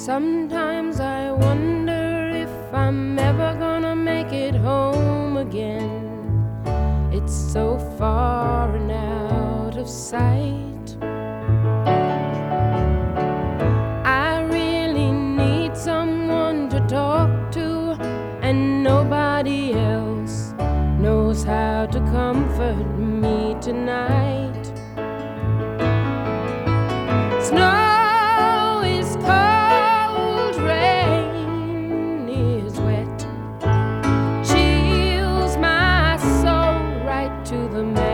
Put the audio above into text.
Sometimes I wonder if I'm ever gonna make it home again. It's so far and out of sight. I really need someone to talk to, and nobody else knows how to comfort me tonight. Snow is cold, rain is wet, chills my soul right to the marrow.